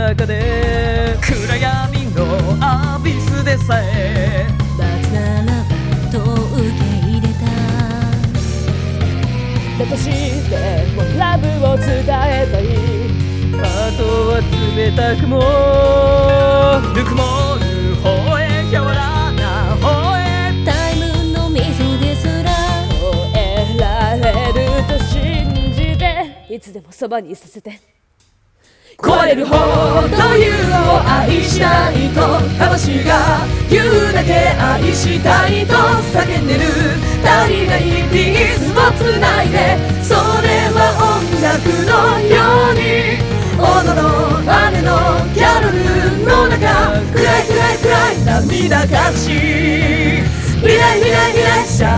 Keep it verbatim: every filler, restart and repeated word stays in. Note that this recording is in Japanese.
中で暗闇のアビスでさえ罰ならばと受け入れた。 だとしてもラブを伝えたい。あとは冷たくもぬくもる方へ柔らな方へタイムの溝ですら終えられると信じていつでもそばにいさせて。壊れるほど You を愛したいと魂が言うだけ愛したいと叫んでる。足りないピースをつないでそれは音楽のように踊ろう雨のキャロルの中暗い暗い暗い涙隠し未来未来未来シャ